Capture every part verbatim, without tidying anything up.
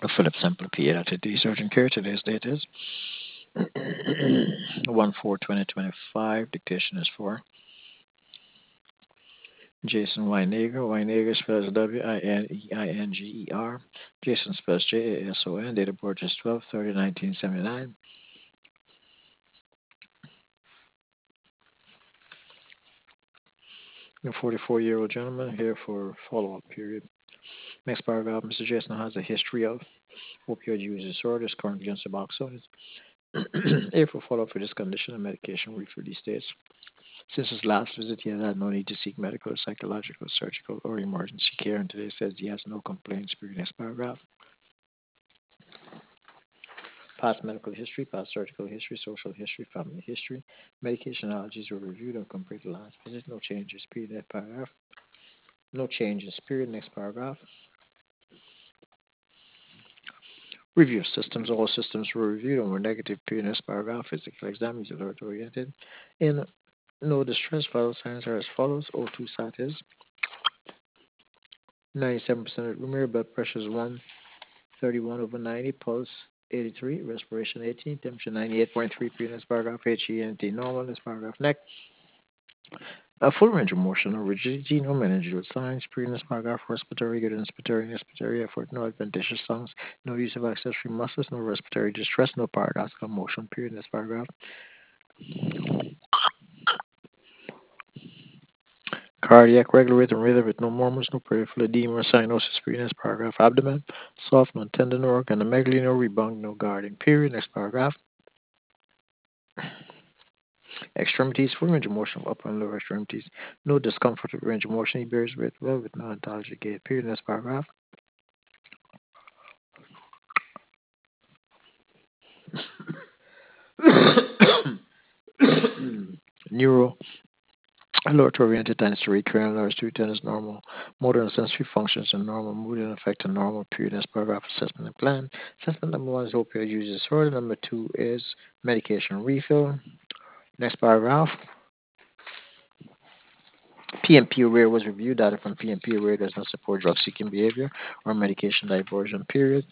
Philip Semple, P A, today's urgent care. Today's date is one four twenty twenty-five. Dictation is for Jason Weininger. Weininger spells W I N E I N G E R. Jason spells J A S O N. Date of birth is twelve thirty nineteen seventy-nine. A forty-four-year-old gentleman here for follow-up period. Next paragraph, Mister Jason has a history of opioid use disorders, currently on Suboxone. Here for follow-up for this condition, and medication refill these states. Since his last visit, he has had no need to seek medical, psychological, surgical, or emergency care, and today says he has no complaints. Period. Next paragraph. Past medical history, past surgical history, social history, family history, medication allergies were reviewed and compared to last visit. No changes. Period. Next paragraph. No changes. Period. Next paragraph. Review of systems. All systems were reviewed and were negative. Period. Next paragraph. Physical exam is alert oriented. In no distress, vital signs are as follows. O two sat is ninety-seven percent of room air, blood pressure is one thirty-one over ninety, pulse eighty-three, respiration eighteen, temperature ninety-eight point three P. Next paragraph. H E N T normal. Next paragraph. Neck. A full range of motion, no rigidity, no meningeal signs. Previous paragraph. Respiratory, good inspiratory, inspiratory effort, no adventitious songs, no use of accessory muscles, no respiratory distress, no paradoxical motion. Period. Next paragraph. Cardiac regulator rhythm with no murmurs, no peripheral edema or cyanosis. Period. Next paragraph. Abdomen soft, no tendon or organomegaly, no rebound, no guarding. Period. Next paragraph. Extremities, full range of motion of upper and lower extremities. No discomfort with range of motion. He bears with well with no ontology gait. Period. Next paragraph. Neuro alert oriented tends to recurrent alerts to attendance normal. Motor and sensory functions are normal. Mood and affect are normal. Period. Next paragraph. Assessment and plan. Assessment number one is opioid use disorder. Number two is medication refill. Next paragraph. P M P aware was reviewed. Data from P M P aware does not support drug seeking behavior or medication diversion. Period.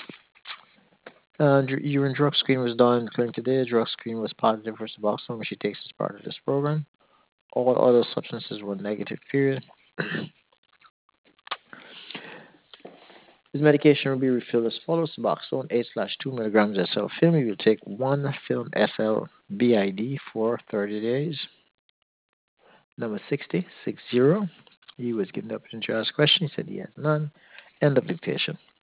Uh, dr- urine drug screen was done in clinic today. Drug screen was positive for Suboxone, which she takes as part of this program. All other substances were negative. Period. This medication will be refilled as follows: Suboxone eight slash two milligrams S L film. You will take one film S L B I D for thirty days. Number sixty, six zero. He was given the opportunity to ask questions. He said he has none. End of dictation.